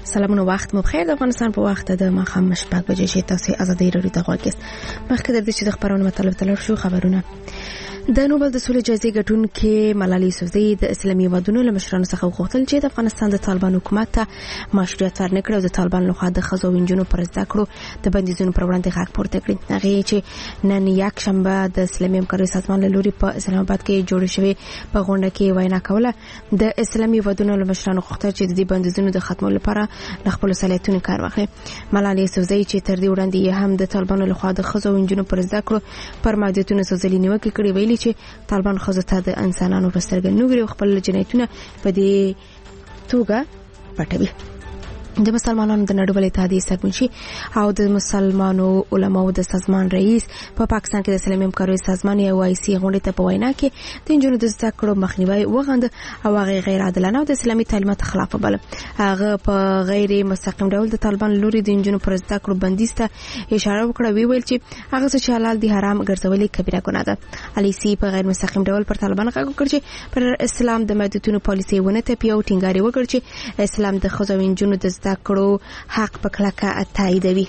سلامونه وخت مو بخیر. د افغانستان په وخت د ماښام شپږ بجې چې تاسو ازادي رادیو ته غواړئ. مخکې د دې چې د خبرونو مطلب تلل شو خبرونه د نوبل د سولې جایزې ګټونکې ملالۍ یوسفزۍ د اسلامي هېوادونو له مشرانو څخه وغوښتل چې د افغانستان د طالبان حکومت ته مشروعیت ورنکړي او د طالبان لخوا د ښځو او نجونو پر زده کړو د بندیزونو پر وړاندې غږ پورته کړي. هغې چې نن یکشنبه د اسلامي همکارۍ سازمان له لوري په اسلام آباد کې جوړه شوې په غونډه کې وینا کوله، د اسلامي هېوادونو له مشرانو غوښتل چې د دې بندیزونو د ختمولو لپاره له خپلو صلاحیتونو کار واخلي. ملالۍ یوسفزۍ چې تر دې وړاندې هم د طالبانو لخوا د ښځو او نجونو پر زده کړو پر محدودیتونو سوزلي نیوکې کړې، ویلي چې طالبان ښځو ته د انسانانو په سترګه نه ګوري او خپل جنایتونه په دې توګه پټوي. د مسلمانانو د نړیوال اتحادیې سرمنشي او د مسلمانو علماو د سازمان رئیس په پاکستان کې د اسلامي همکارۍ سازمان یا OIC غونډې ته په وینا کې د نجونو د زده کړو مخنیوی وغنده او هغه غیر عادلانه او د اسلامي تعلیماتو خلاف وبله. هغه په غیر مستقیم ډول د طالبان لوري د نجونو پر زده کړو بندیز ته اشاره وکړه، ویل چې هغه څه چې حلال دي حرام ګرځول کبیره ګناه ده. OIC په غیر مستقیم ډول پر طالبان غږ وکړ چې پر اسلام د محدودیتونو پالیسي ونه تپي او ټینګار وکړ چې اسلام د ښځو او نجونو د زده کړو حق په کلکه تاییدوي.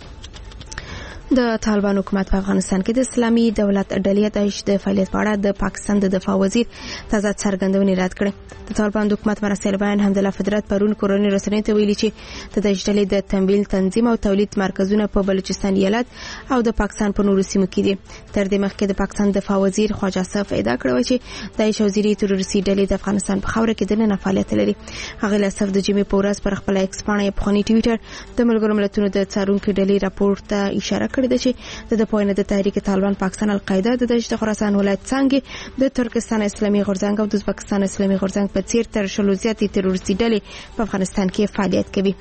د طالبان حکومت په افغانستان کې د اسلامي دولت ډلې د فعالیت په اړه د پاکستان د دفاع وزیر تازه څرګندونې رد کړې. د طالبان د حکومت مرستیال بیان حمدالله فدرت پرون کورنۍ رسنیو ته ویلي چې د دې ډلې د تمویل تنظیم او تولید مرکزونه په بلوچستان ایالت او د پاکستان په نورو سیمو کې دي. تر دې مخکې د پاکستان دفاع وزیر خواجه اصف ادعا کړې چې د شوزيري تروریستي ډلې د افغانستان په خاوره کې دننه فعالیت لري. هغه له اصف د جمعې په ورځ پر خپل ایکس پاڼه په خوني ټویټر د ملګرو ملتونو د څارونکو ډلې راپور ته اشاره کړې ده چې د پوینه د تحریک طالبان پاکستان القاعده د دشت خراسان ولایت څنګه د ترکستان اسلامي غورځنګ او د ازبکستان اسلامي غورځنګ په څیر تر شلو زیاتې تروریستي ډلې په افغانستان کې فعالیت کوي.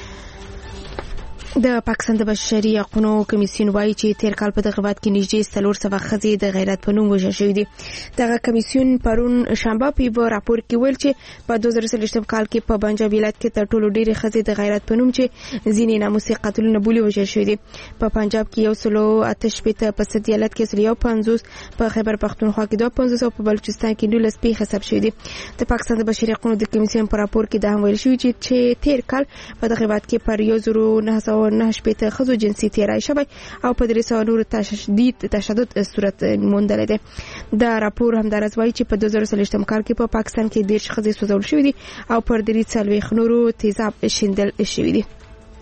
د پاکستان د بشري حقوقو کمیسیون وایي چې تیر کال په دغه هیواد کې نږدې 400 ښځې د غیرت په نوم وژل شوې دي. دغه کمیسیون پرون شنبه په یو راپور کې ویل چې په 2023 کال کې په پنجاب ولایت کې تر ټولو ډېرې ښځې د غیرت په نوم چې ځینې ناموسي قتلونه بولي وژل شوې دي. په پنجاب کې 188 په سد ولایت کې 150 په خیبر پختونخوا کې 250 او په بلوچستان کې 19 پیښې حساب شوې دي. د پاکستان د بشري حقوقو د کمیسیون په راپور کې دا هم ویل شوی چې تیر کال په دغه هیواد کې پر 1998 ښځو جنسي تیری شوی او په 300 نورو تشدد صورت موندل دي. دا راپور هم درز وایي چې په 2023 کال کې په پاکستان کې 10 ښځې سوځول شوې دي او پر 340 نورو تیزاب شیندل شوې دي.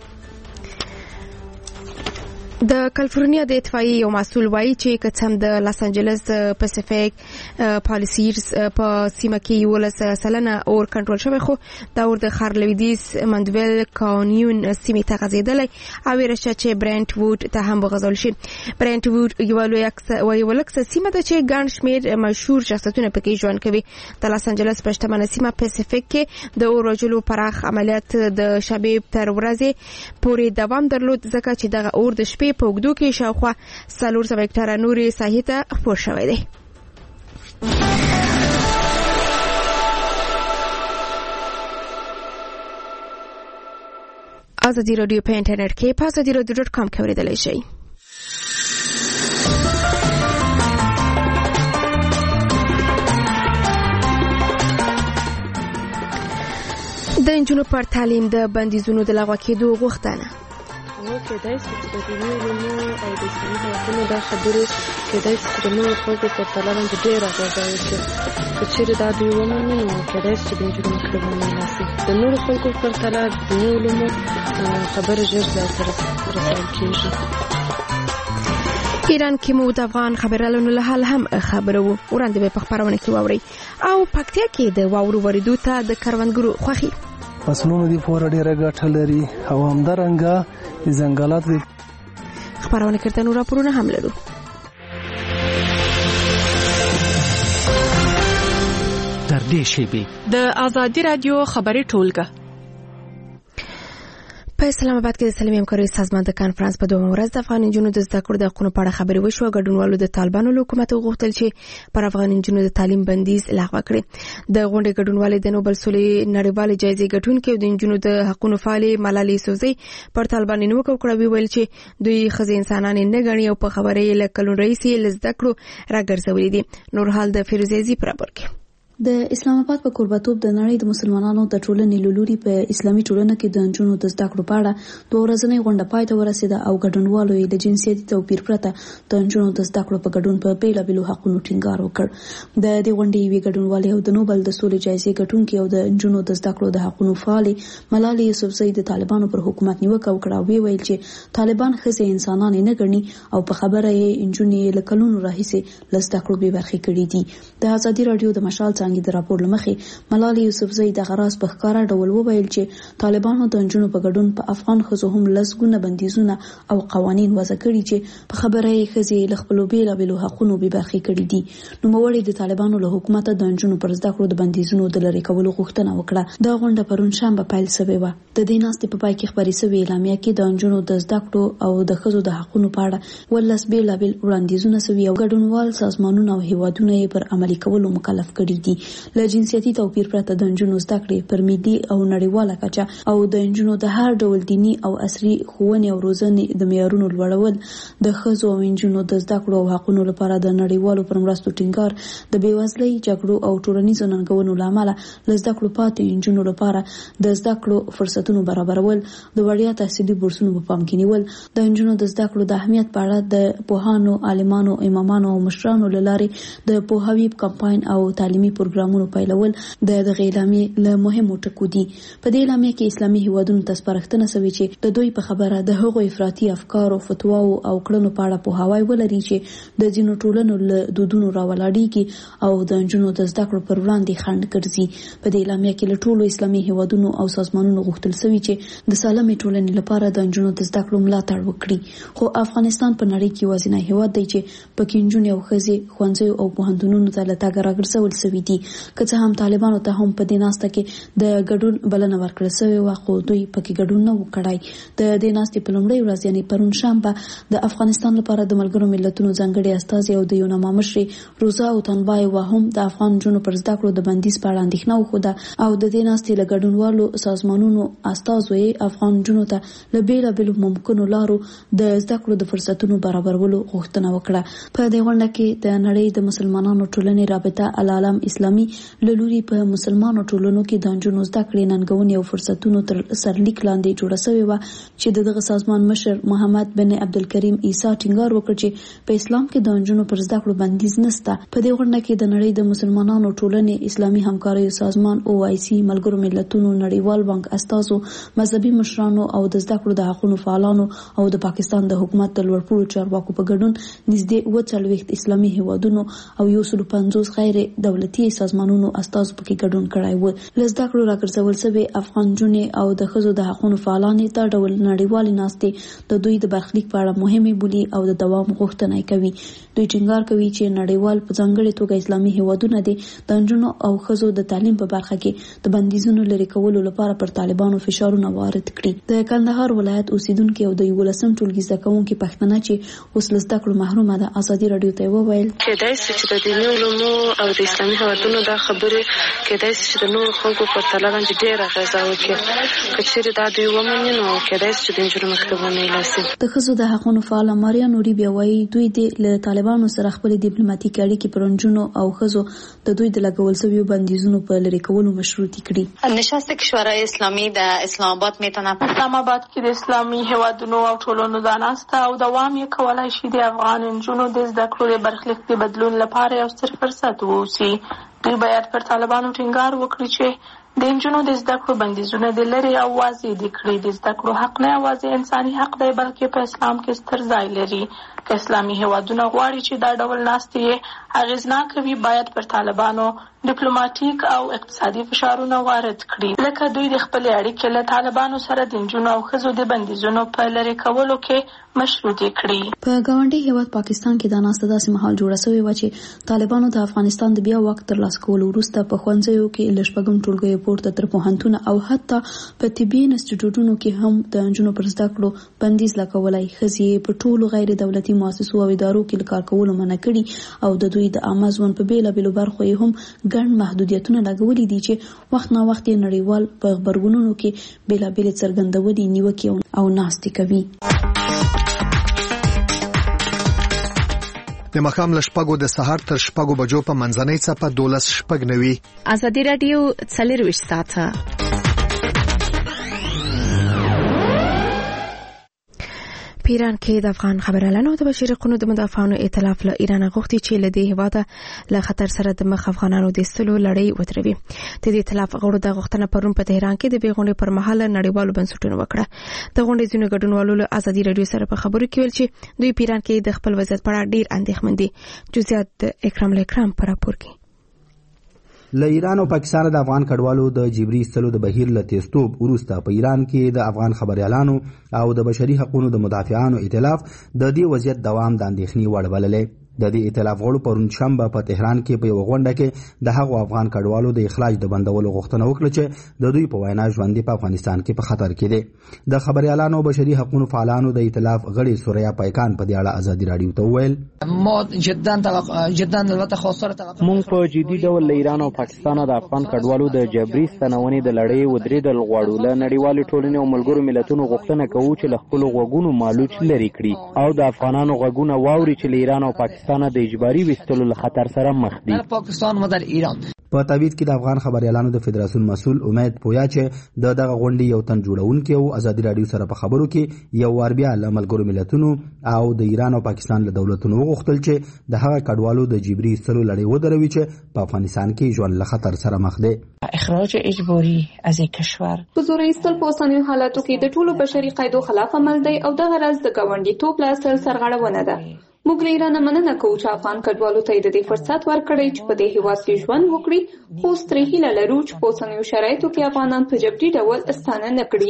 د کالیفورنیا د اطفائیې یو مسؤل وایي چې کڅم د لاس انجلس پاسفیک پالیسیرز په سیمه کې 11% اور کنټرول شوی، خو دا اور د خار لویدیز مندویل کانیون سیمه ته غځیدلی او ورشه چې برنت وود ته هم وغځول شي. برنت وود یو لوکس سیمه ده چې ګڼ شمېر مشهور شخصیتونه پکې ژوند کوي. د لاس انجلس په شتمنه سیمه پاسفیک کې د اور وژلو پراخ عملیات د شبې تر ورځې پورې دوام درلود، ځکه چې دغه اور د شپې په اوږدو کې شاوخوا 400 هکټاره نورې ساحې ته خپور شوی دی. ازادي رادیو په انټرنیټ کې په azadiradio.com کې اوریدلای شئ. د نجونو پر تعلیم د بندیزونو د لغوه کېدو غوښتنه. کېدای شي چې د دیني علومو او د اسلامي حقونو دا خبرې کېدای شي چې د نورو خلکو په پرتله باندې ډېر اغېزه وکړي. که چېرې دا دوی ومني نو کېدای شي چې د نجونو مخکې ومنل شي. د نورو خلکو په پرتله د دیني علومو خبرې ډېر ځای ته رسول کېږي. ایران کې مو د افغان خبريالانو له حال هم خبرو وړاندې به په خبرونه کې واوري او پکتیا کې د واورو وریدو ته د کروندګرو خوښي. فصلونو دی پورې ډېره ګټه لري او همدارنګه د ځنګلاتو دی. خبرونه کړه نور راپورونه هم لرو. در دې شیبه د ازادي رادیو خبري ټولګه په اسلام آباد کې د اسلامي همکارۍ سازمان د کانفرنس په دومره ورځ د افغان نجونو د زده کړو د حقوقو په اړه خبرې وشوه. ګډونوالو د طالبانو له حکومت غوښتل چې پر افغان نجونو د تعلیم بندیز لغوه کړي. د غونډې ګډونوالو د نوبل سولې نړیوالې جایزې ګټونکي او د نجونو د حقوقو فعالې ملالۍ یوسفزۍ پر طالبانو نیوکه وکړه، ویل چې دوی ښځې انسانان نه ګڼي او په خبرې له کلون رئیس له زده کړو راګرځولې دي. نور حال د فیروزي پر خبر کې د اسلام آباد په کوربتوب د نړۍ د مسلمانانو د ټولنې لوري په اسلامي ټولنه کې د نجونو د زده کړو په اړه د ورځنۍ غونډه پای ته ورسېده او ګډونوالو یې د جنسیتي توپیر پرته د نجونو د زده کړو په ګډون په بیلابېلو حقونو ټینګار وکړ. د دې غونډې یوې ګډونوالې او د نوبل د سولې جایزې ګټونکې او د نجونو د زده کړو د حقونو فعالې ملالۍ یوسفزۍ د طالبانو پر حکومت نیوکه وکړه او ویل چې طالبان ښځې انسانان نه ګڼي او په خبره یې نجونې له کلونو راهیسې له زده کړو بې برخې کړي دي. د ازادي راډیو د مشال د راپور لمخې ملالۍ یوسفزۍ د غراس په ښکارا ډول وویل چې طالبانو د نجونو په ګډون په افغان ښځو هم لسګونه بندیزونه او قوانین وضع کړي چې په خبره یې ښځې له خپلو بیلابېلو حقونو بې برخې کړي دي. نوموړي د طالبانو له حکومته د نجونو پر زده کړو د بندیزونو د لرې کولو غوښتنه وکړه. دا غونډه پرون شنبه پیل شوې وه. د دې ناستې په پای کې خپرې شوې اعلامیه کې د نجونو د زده کړو او د ښځو د حقونو په اړه 18 بیلابېل وړاندیزونه شوي او ګډونوال سازمانونه او هیوادونه یې پر عملي کولو مکلف کړي دي. له جنسیتي توپیر پرته د نجونو زده کړې پر ملي او نړیواله کچه او د نجونو د هر ډول دیني او عصري ښوونې او روزنې د معیارونو لوړول د ښځو او نجونو د زده کړو او حقونو لپاره د نړیوالو پر مرستو ټینګار د بېوزلۍ جګړو او ټولنیزو ننګونو له امله له زده کړو پاتې نجونو لپاره د زده کړو فرصتونو برابرول د وړیا تحصیلي بورسونو په پام کې نیول د نجونو د زده کړو د اهمیت په اړه د پوهانو عالمانو امامانو او مشرانو له لارې د پوهاوي کمپاین او تعلیمي پروګرامونو پیلول د دغه اعلامیې له مهمو ټکو دي. په دې اعلامیه کې اسلامي هیوادونو ته سپارښتنه شوې چې د دوی په خبره د هغو افراطي افکارو فتواو او کړنو په اړه پوهاوی ولري چې د ځینو ټولنو له دودونو راولاړېږي او د نجونو د زده کړو پر وړاندې خنډ ګرځي. په دې اعلامیه کې له ټولو اسلامي هیوادونو او سازمانونو غوښتل شوي چې د سالمې ټولنې لپاره د نجونو د زده کړو ملاتړ وکړي. خو افغانستان په نړۍ کې یوازینی هیواد دی چې پکې نجونې او ښځې ښوونځیو او پوهنتونونو ته له تګ راګرځول شوي دي. که څه هم طالبانو ته هم په دې ناسته کې د ګډون بلنه ورکړل شوې وه خو دوی پکې ګډون نه و کړی. د دې ناستې په لومړۍ ورځ یعنې پرون شنبه د افغانستان لپاره د ملګرو ملتونو ځانګړي استازي او د یوناما مشرې روزا اوتانبایوا هم د افغان نجونو پر زده کړو د بندیز په اړه اندېښنه وښوده او د دې ناستې له ګډونوالو سازمانونو استازو یې افغان نجونو ته له بېلابېلو ممکنو لارو د زده کړو د فرصتونو برابرولو غوښتنه وکړه. په دې غونډه کې د نړۍ د مسلمانانو ټولنې رابطه العالم اسلامي له لوري په مسلمانو ټولنو کې د نجونو زده کړې ننګونې او فرصتونو تر سرلیک لاندې جوړه شوې وه چې دغه سازمان مشر محمد بن عبدالکریم عیسی ټینګار وکړ چې په اسلام کې د نجونو پر زده کړو بندیز نشته. په دې غونډه کې د نړۍ د مسلمانانو ټولنې اسلامي همکاریو سازمان OIC ملګرو ملتونو نړیوال بانک استازو مذهبي مشرانو او د زده کړو د حقونو فعالانو او د پاکستان د حکومت د لوړپوړو چارواکو په ګډون نږدې 40 اسلامي هیوادونو او 150 غیر دولتي سازمانونو استازو پکې ګډون کړی و. له زده کړو راګرځول شوي افغان نجونې او د ښځو د حقونو فعالانې دا ډول نړیوالې ناستې د دوی د برخلیک په اړه مهمې بولي او د دوام غوښتنه کوي. دوی ټینګار کوي چې نړیوال په ځانګړې توګه اسلامي هیوادونه دي د نجونو او ښځو د تعلیم په برخه کې د بندیزونو لرې کولو لپاره پر طالبانو فشارونه وارد کړي. د کندهار ولایت اوسیدونکو او د 11م ټولګي زده کوونکي پښتنه چې اوس له زده کړو محرومه ده ازادي راډیو ته وویل کېدای شي چې د دیني علومو او د اسلامي هیوادونو دا خبرې کېدای شي چې د نورو خلکو په پرتله باندې ډېره اغېزه وکړي. که چېرې دا دوی ومني نو کېدای شي چې د نجونو مکتبونه یې لاسي. د ښځو د حقونو فعاله ماریا نوري بیا وایي دوی له طالبانو سره خپلې ډیپلوماټیکې اړیکې پر نجونو او ښځو د دوی د لګول شویو بندیزونو په لرې کولو مشروطې کړي. نشست کشورهای اسلامی در اسلام آباد میتونه اسلام آباد کې د اسلامي هیوادونو او ټولنو د ناسته او دوام یې کولای شي د افغان نجونو د زده کړو د برخلیک د بدلون لپاره یو ستر فرصت واوسي. دوی باید پر طالبانو ټینګار وکړي چې د نجونو د زده کړو بندیزونه د لرې او واضح دي کړي. د زده کړو حق نه یوازې انساني حق دی بلکې په اسلام کې ستر ځای لري. که اسلامي هیوادونه غواړي چې دا ډول ناستې اغېزناکه وي باید پر طالبانو ډیپلوماټیک او اقتصادي فشارونه وارد کړي لکه دوی د خپلې اړیکې له طالبانو سره د نجونو او ښځو د بندیزونو په لرې کولو کې مشروطې کړي. په ګاونډي هیواد پاکستان کې دا ناسته داسې مهال جوړه شوې وه چې طالبانو د افغانستان د بیا واک ترلاسه کولو وروسته په ښوونځیو کې له شپږم ټولګیو پورته تر پوهنتونه او حتی په طبي انسټیټیوټونو کې هم د نجونو پر زده کړو بندیز لګولی. ښځې په ټولو غیر دولتي مؤسسو او ادارو کې له کار کولو منع کړي او د دوی د عامه ژوند په بېلابېلو برخو یې هم ګڼ محدودیتونه لګولي دي چې وخت نا وخت یې نړیوال په خبرګونونو کې بېلابېلې څرګندونې نیوکې او ناستې کوي. د ماښام له 6 د سهار تر 6 بجو په منځنۍ څپه 12:09. ازادي رادیو 24 ساعته. په ایران کې د افغان خبريالانو د بشري حقوقو د مدافعانو ائتلاف له ایران غوښتي چې له دې هیواده له خطر سره د مخ افغانانو د استلو لړۍ وتروي. د دې ائتلاف غړو د غوښتنه پرون په تهران کې د بیغونې پر مهال نړیوالو بنسټونو وکړه. د غونډې ځینو ګډونوالو له ازادي رادیو سره په خبرو کې ویل چې دوی په ایران کې د خپل وضعیت په اړه ډیر اندېښمن دي. جزئیات د اکرام پر راپور کې. له ایران او پاکستان د افغان کډوالو د جبري استلو د بهیر له تیزتوب وروسته په ایران کې د افغان خبريالانو او د بشري حقوقو د مدافعانو ائتلاف د دې وضعیت دوام د اندېښنې وړ بللی. د دې ائتلاف غړو پرون شنبه په تهران کې په یو غونډه کې د هغو افغان کډوالو د اخراج د بندولو غوښتنه وکړه چې د دوی په وینا ژوند په افغانستان کې په خطر کې دي. د خبريالانو او بشري حقوقو فعالانو د ائتلاف غړي سوریا پایکان په دې اړه ازادي رادیو ته وویل مونږ په جدي ډول له ایران او پاکستان د افغان کډوالو د جبري ستنونې د لړۍ ودرېدل غواړو. له نړیوالې ټولنې او ملګرو ملتونو غوښتنه کوو چې له خپلو غوږونو مالوچ لرې کړي او د افغانانو غوږونه واوري چې له ایران او پاکستان د اجباري وستلو له خطر سره مخ دي. په تابید کې د افغان خبريالانو د فدراسیون مسؤل امید پویا چې دغه غونډې یو تن جوړونکي او ازادي رادیو سره په خبرو کې یو وار بیا له ملګرو ملتونو او د ایران او پاکستان له دولتونو وغوښتل چې د هغه کډوالو د جبري استلو لړۍ ودروي چې په افغانستان کې ژوند له خطر سره مخ دی. اخراج اجباري از کشور په زور ایستل په اوسنیو حالاتو کې د ټولو بشري قاعدو خلاف عمل دی او دغه راز د ګاونډیتوب له اصل سرغړونه ده. موږ له ایران مننه کوو چې افغان کډوالو ته د دې فرصت ورکړی چې په دې هیواد کې ژوند وکړي، خو سترې هیله لرو چې په اوسنیو شرایطو کې افغانان په جبري ډول استانه نه کړي.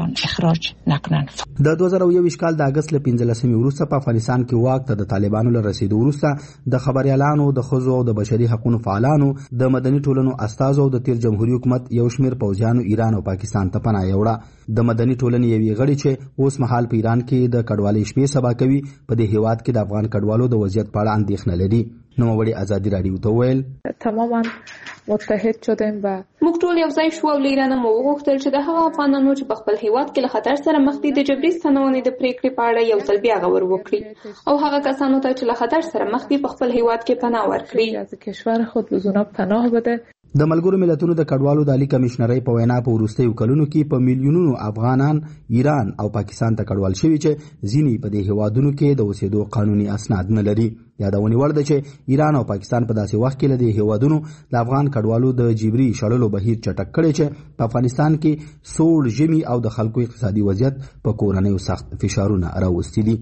د 2021 کال د اگست له 15 وروسته په افغانستان کې واک ته د طالبانو له رسیدو وروسته د خبريالانو د ښځو او د بشري حقوقو فعالانو د مدني ټولنو استازو او د تیر جمهوریت حکومت یو شمېر پوځیانو ایران او پاکستان ته پناه یوړه. د مدني ټولنې یوې غړي چې اوس مهال په ایران کې د کډوالۍ شپې سبا کوي په دې هیواد کې د افغان کډوالو د وضعیت په اړه اندېښنه لري. نوموړي ازادي رادیو ته ویل تماما متحد شدیم و موږ ټول یو ځای شو او له ایران مو وغوښتل چې د هغه افغانانو چې په خپل هیواد کې له خطر سره مخ دي د جبري ستنونې د پریکړې په اړه یو ځل بیا غور وکړي او هغه کسانو ته چې له خطر سره مخ دي په خپل هیواد کې پناه ورکړي. از کشور خود بدون پناه بده. د ملګرو ملتونو د کډوالو د عالی کمشنرۍ په وینا په وروستیو کلونو کې په میلیونونو افغانان ایران او پاکستان ته کډوال شوي چې ځینې په دې هیوادونو کې د اوسېدو قانوني اسناد نه لري. یادونه وړ ده چې ایران او پاکستان په داسې وخت کې له دې هیوادونو د افغان کډوالو د جبري شړلو بهیر چټک کړی چې په افغانستان کې سوړ ژمي او د خلکو اقتصادي وضعیت په کورنیو سخت فشارونه راوستي دي.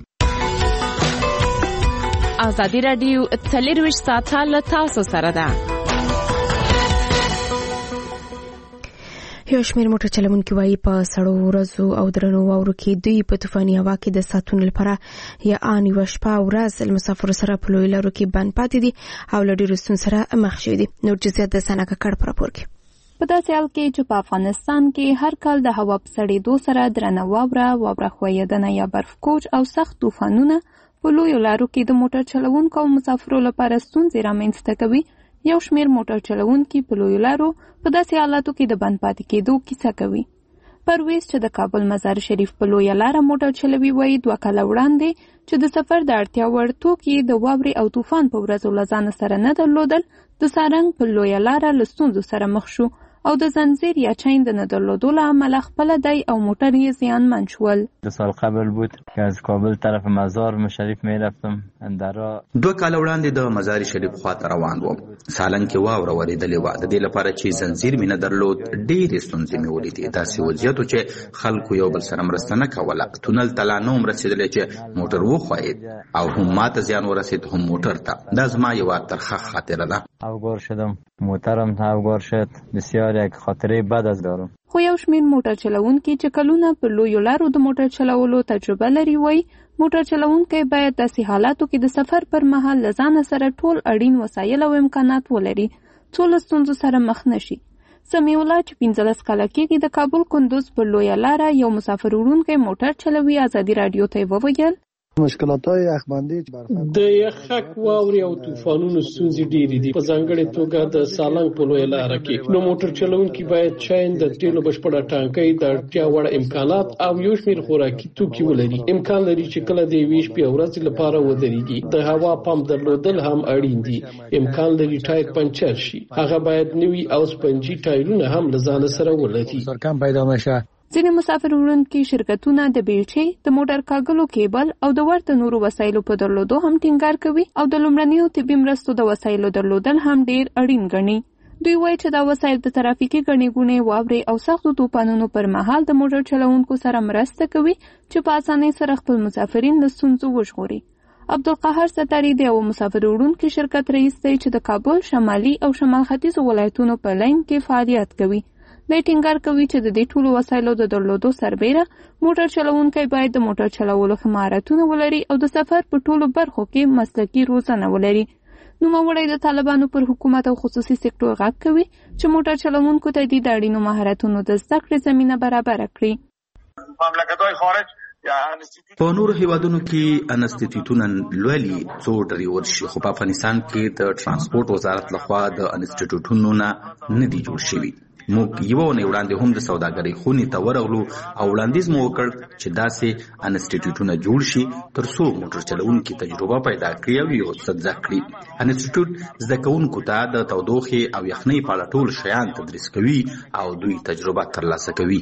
ازادي رادیو 24 ساعته له تاسو سره ده. یو شمېر موټر چلونکي وایي په سړو ورځو او درنو واورو کې دوی په طوفاني هوا کې د ساتونو لپاره یا ان یو شپه او ورځ مسافر سره په لوی لارو کې بند پاتې دي او له ډېرو ستونزو سره مخ شوي دي. نور جزئیات د ثنا ککړ په راپور کې. په داسې حال کې چې په افغانستان کې هر کال د هوا په سړېدو سره درنه واوره ښویېدنه یا برف کوچ او سخت طوفانونه په لویو لارو کې د موټر چلونکو او مسافرو لپاره ستونزې رامنځته کوي. یو شمېر موټر چلونکي په لویو لارو په داسې حالاتو کې د بند پاتې کېدو کیسه کوي. پرویز چې د کابل مزار شریف په لویه لاره موټر چلوي وایي 2 کاله وړاندې چې د سفر د اړتیا وړ توکي د واورې او طوفان په ورځو له ځانه سره نه درلودل، د سارنګ په لویه لاره له ستونزو سره مخ شو او د زنجیر یا چین د نه درلودو له امله خپل دی او موټر یې زیانمن شول. 2 سال قبل بود که از کابل طرف مزار شریف میرفتم اندرا 2 کال وړاندې د مزار شریف خواته روان وم. سالنګ کې واوره ورېدلې وه. د دې لپاره چې زنجیر مې نه درلود ډېرې ستونزې مې ولیدې. داسې وضعیت چې خلکو یو بل سره مرسته نه کوله. تونل ته لا نه وم رسېدلی چې موټر وښویېد او هم ما ته زیان ورسېد هم موټر ته. دا زما یوه ترخه خاطره ده. افغار شدم موټرم افغار شد. بسیار یک خاطره بد از دارم. خو یو شمېر موټر چلونکي چې کلونه په لویو لارو د موټر چلولو تجربه لري وایي موټر چلونکی باید داسې حالاتو کې د سفر پر مهال له ځانه سره ټول اړین وسایل او امکانات ولري څو له ستونزو سره مخ نشي. سمیع الله چې 15 کاله کېږي د کابل کندوز په لویه لاره یو مسافر وړونکی موټر چلوي ازادي رادیو ته وویل مشکلات‌های یخبندي د یخک واوري او طوفانونو ستونزې ډېرې دي، په ځانګړې توګه د سالنګ په لویه لاره کې. نو موټر چلونکي باید چاین د تیلو بشپړه ټانکۍ د اړتیا وړ امکانات او یو شمېر خوراکي توکي ولري. امکان لري چې کله د یوې شپې او ورځې لپاره ودرېږي. د هوا پمپ درلودل هم اړین دي. امکان لري ټایر پنچر شي، هغه باید نوي او سپنجي ټایرونه هم له ځان سره ولري. سرکم پیدا نشه. ځینې مسافر وړونکي شرکتونه د بیلچې، د موټر کاغلو کیبل او د ورته نورو وسایلو په درلودو هم ټینګار کوي او د لومړنیو طبي مرستو د وسایلو درلودل هم ډیر اړین ګڼي. دوی وایي چې دا وسایل د ترافیکي ګڼې ګوڼې، واورې او سختو طوفانونو پر مهال د موټر چلوونکو سره مرسته کوي چې په اسانۍ سره خپل مسافرین له ستونزو وژغوري. عبدالقاهر ستاري د یو مسافر وړونکي شرکت رئیس دی چې د کابل شمالي او شمال ختیځو ولایتونو په لاین کې فعالیت کوي. د ټینګار کوي چې د دې ټولو وسایلو د درلودو سربیره موټر چلوونکی باید د موټر چلولو ښه مهارتونه ولري او د سفر په ټولو برخو کې مسلکي روزنه ولري. نوموړی د طالبانو پر حکومت او خصوصي سکتور غږ کوي چې موټر چلوونکو ته د اړینو مهارتونو د زده کړې زمینه برابره کړي. مملکت‌های خارج په نور هیوادونو کې انسټیټیوټونه لولي څو ډریور شي، خو په افغانستان کې د ترانسپورت وزارت لخوا د انسټیټیوټونو نه دي جوړ شوي. موږ یو نه وړاندې هم د سوداګرۍ خونې ته ورغلو او وړاندیز مو وکړ چې داسې انسټیټیوټونه جوړ شي ترڅو موټر چلوونکي تجربه پیدا کړي او یو څه زده کړي. انسټیټیوټ زده کوونکو ته د تودوخې او یخنۍ په اړه ټول شیان تدریس کوي او دوی تجربه ترلاسه کوي.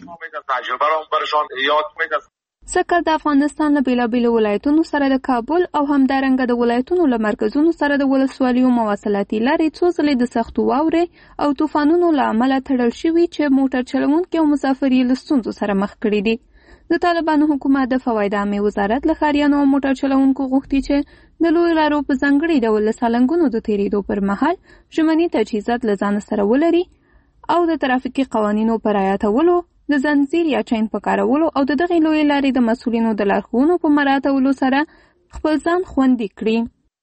ځکه د افغانستان له بیلابیلو ولایتونو سره د کابل او همدارنګه د ولایتونو له مرکزونو سره د ولسوالیو مواصلاتي لارې څو ځلې د سختو واورې او طوفانونو له امله تړل شوي چې موټر چلوونکي او مسافر یې له ستونزو سره مخ کړي دي. د طالبانو حکومت د فواید عامې وزارت له ښاریانو او موټر چلوونکو غوښتي چې د لویو لارو په ځانګړي ډول له سالنګونو د تېرېدو پر مهال ژمني تجهیزات له ځان سره ولري او د ترافیکي قوانینو په رعایتولو، د زنځیر یا چین په کارولو او د دغې لویې لارې د مسؤلینو د لارښوونو په مراعاتولو سره خپل ځان خوندي کړي.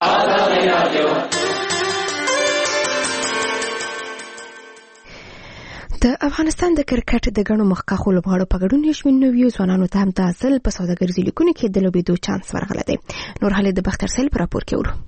د افغانستان د کرکټ د ګڼو مخکښو لوبغاړو په ګډون یو شمېر نویو ځوانانو ته هم د ځل په سوداګریزو لیکونو کې د لوبېدو چانس ورغلی دی. نور حالې د بختر سیل په راپور کې ورو.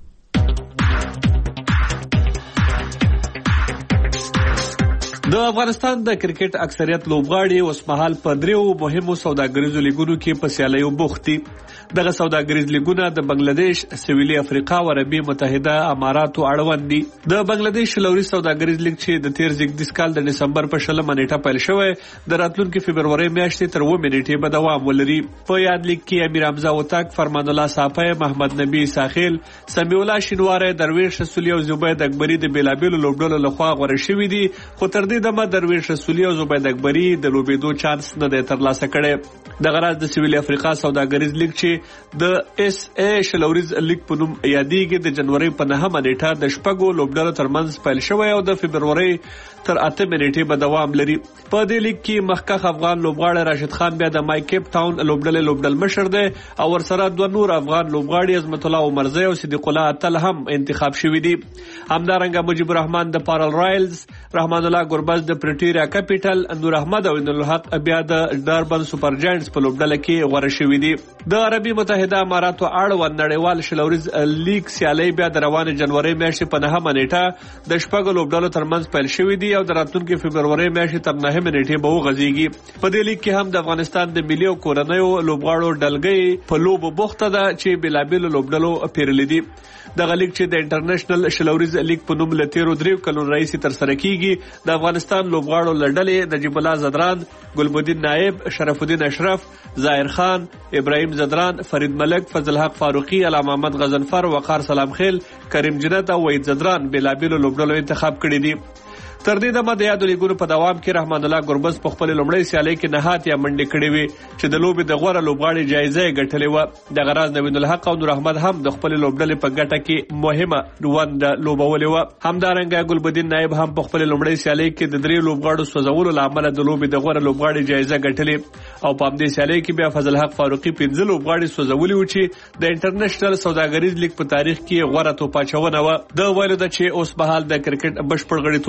د افغانستان د کرکټ اکثریت لوبغاړي اوس مهال په دریو مهمو سوداګریزو لیګونو کې په سیالیو بوخت دي. دغه سوداګریز لیګونه د بنگلاديش، سویلي افریقا او عربي متحده اماراتو اړوند دي. د بنگلاديش لوري سوداګریز لیګ چې د 13 کال د دسمبر په 16 نیټه پیل شوی، د راتلونکي فبرवरी میاشتې تر 9 نیټې به دوام ولري. په یاد لیګ کې امیر حمزه وتاک، فرمان الله صافی، محمد نبی ساخیل، سمیع الله شینواره، درویش رسولی او زبید اکبری د بیلابیلو لوبډلو لخوا غوړه شوي دي، خو تر دې دمه درویش رسولی او زبید اکبری د لوبېدو چانس نه دی ترلاسه کړی. دغه راز د سویلي افریقا سوداګریز لیګ چې د اس ای شلوریز لیګ په نوم یادېږي د جنوري په 9 نیټه د شپږو لوبډلو ترمنځ پیل شوی او د فبرवरी تر 8 نیټې به دوام لري. په دې لیګ کې مخکښ افغان لوبغاړی راشد خان بیا د مای کیپ ټاون لوبډل مشر دی او ورسره دوه نور افغان لوبغاړي عظمت الله عمرزی او صدیق الله اتل هم انتخاب شوي دي. همدارنګه مجيب الرحمن د پارل رایلز، رحمان الله ګربز د پریټوریا کیپټل، نور احمد او الحق بیا د ډربن سپر جاینټس په لوبډله کې غوړه شوي دي. د عربي متحده اماراتو اړوند نړیوال شلوریز لیګ سیالي بیا د روانې جنوري میاشتې په 9 نیټه د شپږو لوبډلو ترمنځ پیل شوي دي او د راتلونکي فبرवरी میاشتې تر 9 نیټې به وغځيږي. په دې لیګ کې هم د افغانستان د ملي او کورنیو لوبغاړو ډلګۍ په لوبو بوخته ده چې بلابل لوبډلو پیرلې دي. دغه لیګ چې د انټرنیشنل شلوریز لیګ په نوم له 13 کلونو راهیسې تر سره کیږي، د افغانستان لوبغاړو لړلې نجیب الله زدران، ګلبدین نائب، شرف الدین اشرف، ظاهر خان، ابراهیم زدران، فرید ملک، فضل حق فاروقی، علامه محمد غضنفر، وقار سلام خیل، کریم جنت او وحید زدران بلابل لوبډلو انتخاب کړي دي. تر دې دمه د یادو لیګونو په دوام کې رحمان الله ګربز په خپل لومړی سیالۍ کې نهات یا منډې کړې وي چې د لوبې د غوره لوبغاړي جایزه یې ګټلې وه. دغه راز نوید الحق او نور احمد هم د خپل لوبډلې په ګټه کې مهمه ونډه لوبولې وه. همدارنګه ګلبدین نائب هم په خپل لومړی سیالۍ کې د 3 لوبغاړو سوځولو له امله د لوبې د غوره لوبغاړي جایزه ګټلې او په همدې سیالۍ کې بیا فضل حق فاروقي 15 لوبغاړي سوځولي و چې د انټرنیشنل سوداګریز لیګ په تاریخ کې غوره توپ اچونه وه. د ویلو ده چې اوس مهال د کرکټ بشپړ غړیتوب لرونکي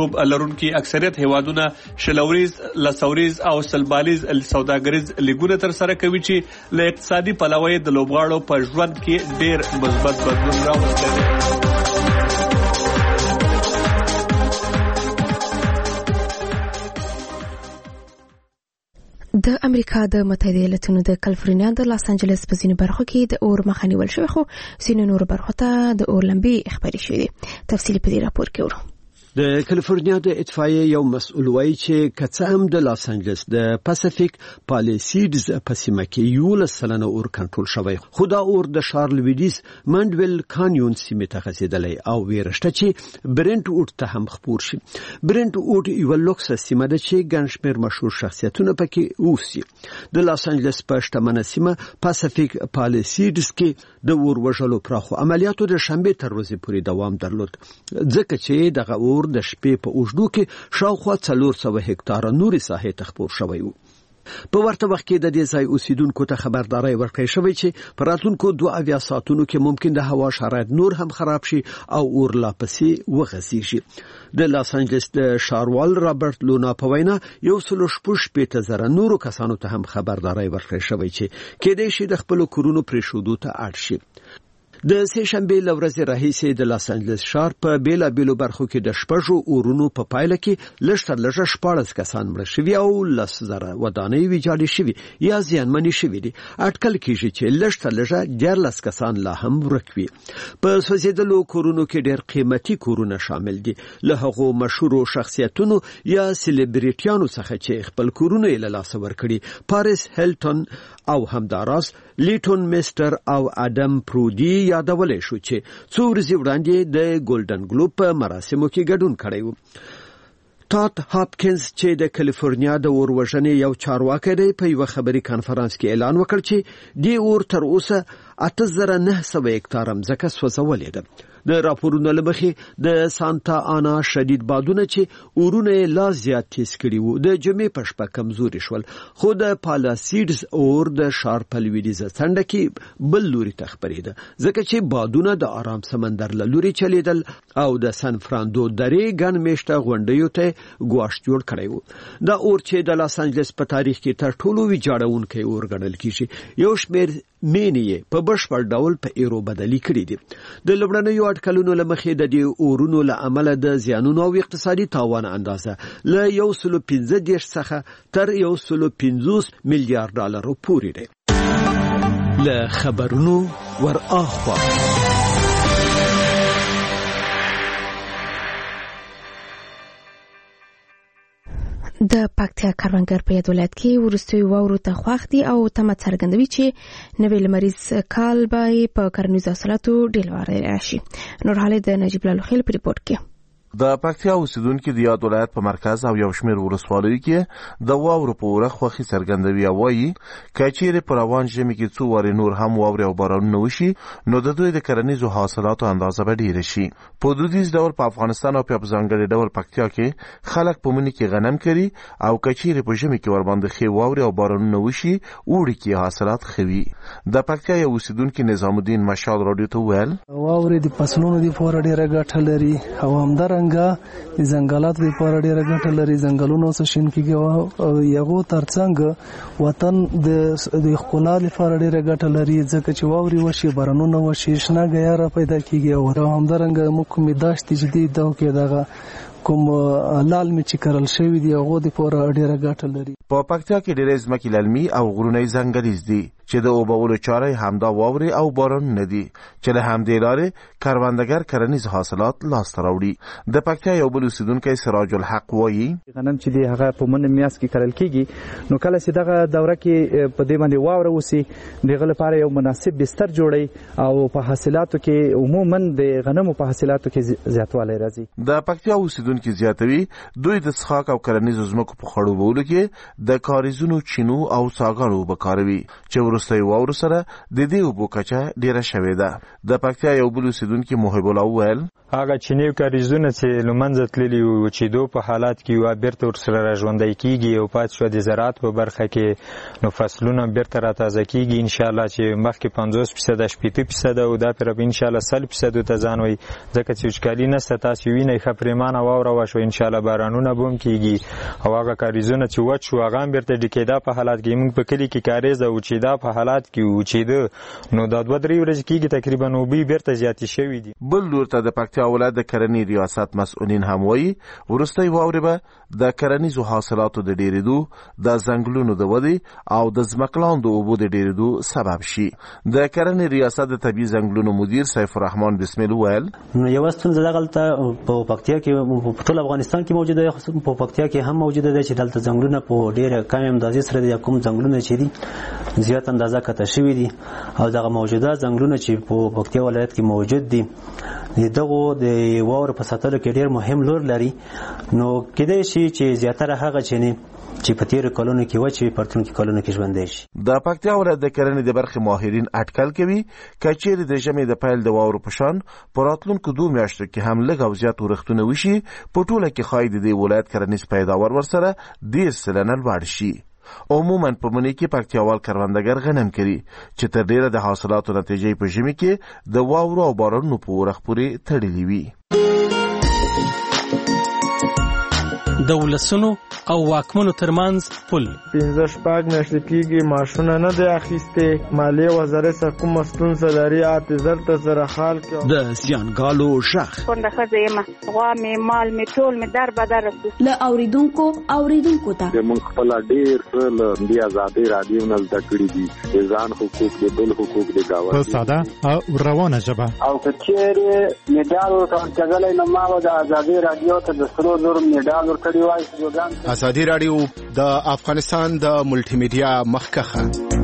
لرونکي اکثریت هیوادونه شلوریز، لسوریز او سلبالیز سوداګریز لیګونه تر سره کوي چې له اقتصادي پلوه د لوبغاړو په ژوند کې ډېر مثبت بدلون راوستی. د امریکا د متحده ایالاتونو د کالیفورنیا د لاس انجلس په ځینو برخو کې د اور مخه نیول شوې، خو ځینو نورو برخو ته د اور لمبې خبرې شوې دي. تفصیلي په دې راپور کې ورو. د کالیفورنیا د اطفائیه یو مسؤل وایي چې کڅ هم د لاس انجلس د پاسفیک پالیسیډز په سیمه کې 11% اور کنټرول شوی، خو دا اور د شار لویډیز منډویل کانیون سیمه ته غځیدلی او ویرشته چې برنت ووډ ته هم خپور شي. برنت ووډ یو لوکس سیمه ده چې ګڼ شمېر مشهور شخصیتونه پکې اوسي. د لاس انجلس په شتمنه سیمه پاسفیک پالیسیډز کې د اور وژلو پراخو عملیاتو د شنبې تر ورځې پورې دوام درلود، ځکه چې دغه اور د شپې په اوږدو کې شاوخوا 400 هکتاره نورې ساحې ته خپور شوی و. په ورته وخت کې د دې ځای اوسیدونکو ته خبرداري ورکړې شوې چې په راتلونکو 2 ساعتونو کې ممکن د هوا شرایط نور هم خراب شي او اور لا پسې وغځیږي. د لاس انجلس د شاروال رابرټ لونا په وینا 1.8 نورو کسانو ته هم خبرداري ورکړې شوې چې کېدای شي د خپل کورونو پریښودو ته اړ شي. د سه شنبه لورځ راهیسې د لاس انجلس شهر په بیلا بیلو برخو کې د شپږو اورونو په پایله کې لږتر لږه 14 کسان مړه شوي او 10,000 ودانۍ ویجاړې شوي یا زیانمنې شوي دي. اټکل کېږي چې لږتر لږه 14 کسان لا هم ورک وي. په سوځېدلو کورونو کې ډېر قیمتي کورونه شامل دي، له هغو مشهورو شخصیتونو یا سلیبریټیانو څخه چې خپل کورونه یې له لاسه ورکړي. پاریس هیلټن او همداراز لیټون میستر او ادم پرودي یادولې شو چې څو ورځې وړاندې د ګولډن ګلوب په مراسمو کې ګډون کړی و. ټاټ هاپکینز چې د کالیفورنیا د اور وژنې یو چارواکي دی په یو خبري کانفرنس کې اعلان وکړ چې د اور تر اوسه 8900 هکتاره ځمکه سوځولې ده. د راپورونو لمخې د سانتا آنا شدید بادونه چې اورونه لا زیات تیز کړي وو د جمعې په شپه کمزوري شول، خو د پالاسیډز اور د شار په لویدیځه څنډه کې بل لوري ته خپرېده، ځکه چې بادونه د آرام سمندر له لوري چلیدل او د سان فرانسیسکو درې ګڼ میشته غونډیو ته ګواښ جوړ کړی و. دا اور چې د لاس انجلس په تاریخ کې تر ټولو ویجاړونکی اور ګڼل کیږي، یو شمېر مینې په بشپړ ډول په ایرو بدلی کړي دي. د لومړنیو اټکلونو له مخې د دې اورونو له امله د زیانونو او اقتصادي تاوان اندازه له 115 څخه تر 150 میلیارډ ډالر پورې ده. له خبرونو ور اخوا د پکتیا کروندګر په یاد ولایت کې ورستوي واورو ته خوښ دي او تمه څرګندوي چې نوی لمریز کال به په کرنیزو حاصلاتو ډېر وارد راشي. نور حالې د نجیب الله خیل په ریپورت کې. د پکتیا اوسیدونکو د یاد ولایت په مرکز او یو شمېر ولسوالیو کې د واورو په وره خوښي څرګندوي او وایي که چیرې په روان ژمي کې څو وارې نور هم واورې او بارانونه وشي نو د دوی د کرنیزو حاصلاتو اندازه به ډېره شي. په دودیز ډول په افغانستان او په ځانګړي ډول پکتیا کې خلک په مني کې غنم کري او که چیرې په ژمي کې ورباندې ښې واورې او بارانونه وشي اوړي کې حاصلات ښه وي. د پکتیا یو اوسیدونکي نظام الدین مشال راډیو ته وویل واورې د فصلونو لپاره ډېره ګټه لري او همدارنګه د ځنګلاتو لپاره ډېره ګټه لري. ځنګلونه اوس شین کېږي او یغو ترڅنګ وطن د ښکلا لپاره ډېره ګټه لري، ځکه چې واورې وشي، بارانونه وشي، شنه ګیاره پیدا کېږي او همدارنګه موږ کومې داشتې چې دي دغو کې دغه کوم لال می چې کرل شوی دی هغه د پوره ډیره ګټه لري. په پکتیا کې ډېرې ځمکې للمي او غرونی ځنګلیز دي چې د اوبولو چاره همدا واوري او باران نه دي چې له همدې لارې کروندګر کرنیز حاصلات لاسته راوړي. د پکتیا یو بل اوسیدونکی سراج الحق وایي غنم چې دی هغه په منځ میاشت کې کرل کیږي نو کله چې دغه دوره کې په دې باندې واوره وسی دغه لپاره یو مناسب بستر جوړي او په حاصلاتو کې عموما د غنمو په حاصلاتو کې زیاتوالی راځي. د پکتیا اوسیدونکي زیاتوي دوی د څښاک او کرنیزو ځمکو په خړوبولو کې د کاریزونو چینو او څاګانو وبکاروي چې وروسته واورو سره د دې اوبو کچه ډیره شوې ده. د پکتیا یو بل اوسیدونکي محب الله وویل هغه چینی کاریزونه چې لمنځه تللي وو چې دو په حالات کې یو بیرته ورسره راژوندی کیږي او پات شو د زراعت په برخه کې نو فصلونه بیرته راتازه کیږي ان شاء الله چې مخکې 50% 80% او دا پر ان شاء الله 100% ته ځان وي ځکه چې وچکالي نشته تاسو وینئ ښه پریمانه واوره وشو ان شاء الله بارانونه به هم کیږي او هغه کاریزونه چې وچ شو هغه بیرته ډکېدا په حالات کې موږ په کلي کې کاریزه او چې دا په حالات کې و چې ده نو دا 2-3 ورځې کېږي تقریبا اوبه بیرته زیاتې شوي دي. بل لور ته د پکتیا ولایت د کرنې ریاست مسؤلین هم وایي وروستۍ واورې به د کرنیزو حاصلاتو د ډېرېدو د ځنګلونو د ودې او د ځمکلاندو اوبو د ډېرېدو سبب شي. د کرنې ریاست د طبیعي ځنګلونو مدیر سیف الرحمن بسمیل وویل یوه ستونزه دغلته په پکتیا کې په ټول افغانستان کې موجوده ده، په پکتیا کې هم موجوده ده چې دلته ځنګلونه په ډېره کمې اندازې سره د کوم ځنګلونه چې دي زیات اندازه کته شوي دي او دغه موجوده ځنګلونه چې په پکتیا ولایت کې موجود دي دغه د واورو په ساتلو کې ډېر مهم رول لري. نو کېدای شي چې زیاتره هغه چې په تیرو کلونو کې و چې په راتلونکو کلونو کې ژوندی شي. د پکتیا ولایت د کرنې د برخې ماهرین اټکل کوي که چیرې د ژمي د پیل د واورو په شان په راتلونکو 2 میاشتو کې هم لږ او زیات ورښتونه وشي په ټوله کې ښایي د دې ولایت کرنیز پیداوار ورسره 10% لوړ شي. عموما په مني کې پکتیاوال کروندګر غنم کري چې تر ډیره د حاصلاتو نتیجې په ژمي کې د واورو او بارانونو په ورخ پورې تړلې وي. د ولسونو او واکمنو ترمنځ پل 15 میاشتې کېږي ماشونه نه دی اخیستې، مالیې وزارت څخه کومه ستونزه لري اعتذار ته سره حال کې د زیانګالو شخ کونډه ښځه یم، غوا مې مال مې ټول مې در بدر له اوریدونکو ته موږ خپل ډېر له دې ازادي رادیو نه زده کړي دي ځان حقوق دي بل حقوق دي گاوه په ساده او روانه ژبه او کچېره میډال ورکړل نو ما د ازادي رادیو ته د سرو زر میډال ورکړی وای. ازادي رادیو د افغانستان د ملټي میډیا مخکخه.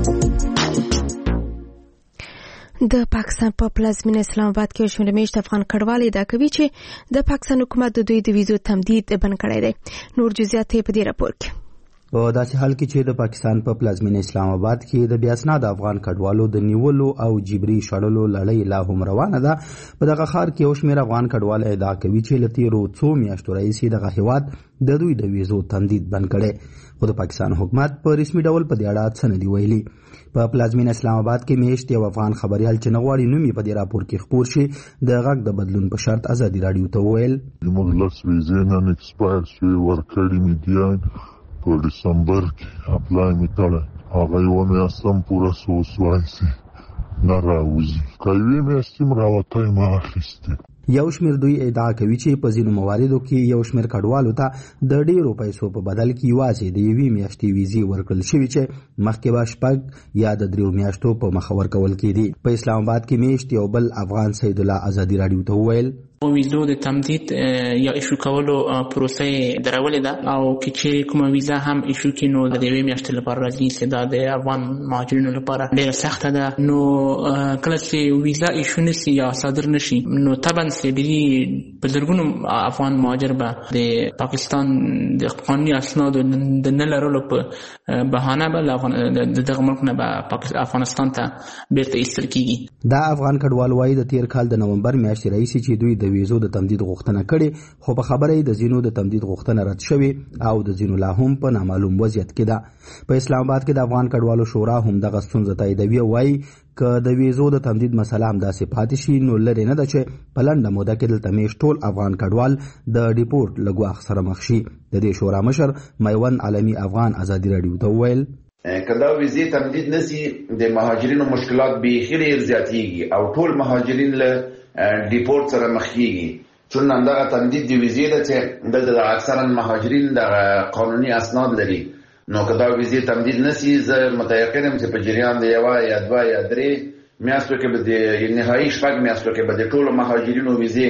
د پاکستان په پلازمینه اسلام آباد کې شمېر میشت افغان کډوال ادعا کوي چې د پاکستان حکومت د دوی د ویزو تمدید بند کړی دی. نور جزئیات په دې راپور کې. په داسې حال کې چې د پاکستان په پلازمینه اسلام آباد کې د بیا اسناد افغان کډوالو د نیولو او جبري شړلو لړۍ لا هم روانه ده، په دغه ښار کې یو شمېر افغان کډوال ادعا کوي چې له تېرو 2 میاشتو راهیسې دغه هېواد د دوی د ویزو تمدید بند کړی، خو د پاکستان حکومت په رسمي ډول په دې اړه څه نه دي ویلي. په پلازمینه اسلام آباد کې میشت یو افغان خبريال چې نه غواړي نوم یې په دې راپور کې خپور شي د غږ د بدلون په شرط ازادي رادیو ته وویل موږ لس ویزې نن ایکسپایر شوې ورکړې مې دي په ډسمبر کې اپلای مې کړی هغه یوه میاشت هم پوره سوسوای سي نه راوځي که یوې میاشتې م راوتی ما اخیستې. یو شمېر دوی ادعا کوي چې په ځینو مواردو کې یو شمېر کډوالو ته د ډېرو پیسو په بدل کې یوازې د 1 میاشتې ویزې ورکړل شوي چې مخکې به 6 یا د 3 میاشتو په مخه ورکول کېدي. په اسلام آباد کې میشت یو بل افغان سید الله ازادي رادیو ته وویل ویزو د تمدید یا ایشو کولو پروسه درولې ده او که چیرې کومه ویزا هم ایشو کې نو د 2 میاشتې لپاره راځي چې دا د افغان مهاجرینو لپاره ډېره سخته ده. نو کله چې ویزا ایشو نشي یا صادر نشي نو طبعا ډېری په زرګونو افغان مهاجر به د پاکستان د قانوني اسنادو د نه لرلو په بهانه به دغه ملک نه به افغانستان ته بیرته ایستل کېږي. دا افغان کډوال وایي د تیر کال د نومبر میاشتې راهیسې چې دوی د ویزو د تمدید غوښتنه کړې، خو په خبره یې د ځینو د تمدید غوښتنه رد شوې او د ځینو لا هم په نامعلوم وضعیت کې ده. په اسلام آباد کې د افغان کډوالو شورا هم دغه ستونزه تاییدوي او وایي که د ویزو د تمدید مسله همداسې پاتې شي نو لرې نه ده چې په لنډه موده کې دلته میشت ټول افغان کډوال د ډیپورټ له ګواښ سره مخ شي. د دې شورا مشر میوند عالمي افغان ازادي رادیو ته وویل که دا ویزې تمدید نشي د مهاجرینو مشکلات بیخي ډېر زیاتېږي او ټول مهاجرین له ډیپورټ سره مخ کېږي. چون همدغه تمدید د ویزې ده چې دلته د اکثرا مهاجرین دغه قانوني اسناد لري، نو که دا ویزې تمدید نشي زه متیقن یم چې په جریان د 1 یا 2 یا 3 میاشتو کې به د نهایي 6 میاشتو کې به د ټولو مهاجرینو ویزې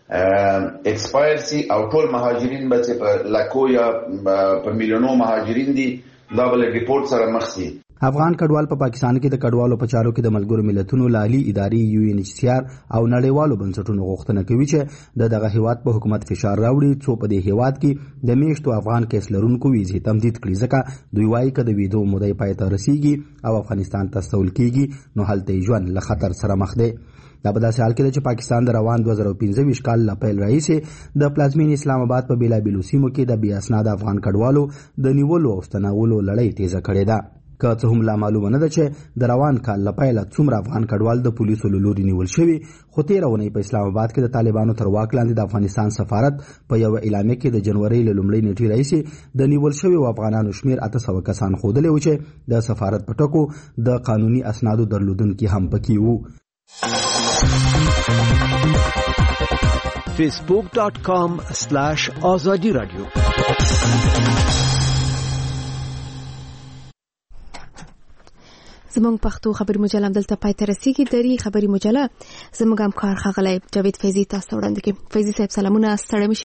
ایکسپایر سي او ټول مهاجرین به چې په لکو یا په میلیونو مهاجرین دي دا به له ډیپورټ سره مخ سي. افغان کډوال په پاکستان کې د کډوالو په چارو کې د ملګرو ملتونو لالي ادارې UNHCR او نړیوالو بنسټونو غوښتنه کوي چې دغه هیواد په حکومت فشار راوړي څو په دې هیواد کې د میشتو افغان کیس لرونکو ویزې تمدید کړي ځکه دوی وایي چې د ویزو مودې پای ته رسیږي او افغانستان ته استول کیږي نو هلته ژوند له خطر سره مخ دی. دا په داسې حال کې چې پاکستان د روان 2015 کال له پیل راهیسې د پلازمین اسلام آباد په بیلابیلو سیمو کې د بې اسناده افغان کډوالو د نیولو او ستنولو لړۍ تیزه کړې ده. که څه هم لا معلومه نه ده چې د روان کال له پیله څومره افغان کډوال د پولیسو له لوري نیول شوي، خو تېره اونۍ په اسلام آباد کې د طالبانو تر واک لاندې د افغانستان سفارت په یوه اعلامیه کې د جنورۍ له لومړۍ نیټې راهیسې د نیول شویو افغانانو شمېر 800 کسان ښودلی و چې د سفارت په ټکو د قانوني اسنادو درلودونکي هم پکې وو. facebook.com/azadi radio زموږ پښتو خبري مجله دلته پای ته رسیږي. دری خبري مجله زموږ همکار ښاغلی جاوید فیضي تاسو ته وړاندې کوي. فیضي صاحب سلامونه، ستړي